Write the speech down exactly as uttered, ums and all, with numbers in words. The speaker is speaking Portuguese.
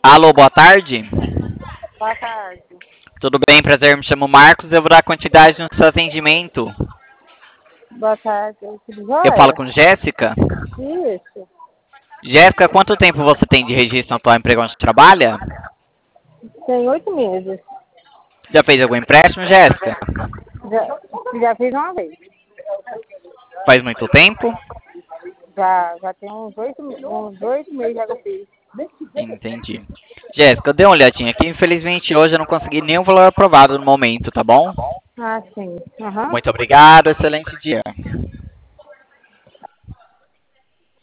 Alô, boa tarde. Boa tarde. Tudo bem? Prazer, me chamo Marcos. Eu vou dar quantidade no seu atendimento. Boa tarde. Tudo Eu falo jóia? com Jéssica. Isso. Jéssica, quanto tempo você tem de registro no atual emprego onde você trabalha? Tem oito meses. Já fez algum empréstimo, Jéssica? Já, já fiz uma vez. Faz muito tempo? Já, já tem uns oito, uns oito meses já que eu fiz. Entendi. Jéssica, eu dei uma olhadinha aqui. Infelizmente, hoje eu não consegui nenhum valor aprovado no momento, tá bom? Ah, sim. Aham. Muito obrigado. Excelente dia.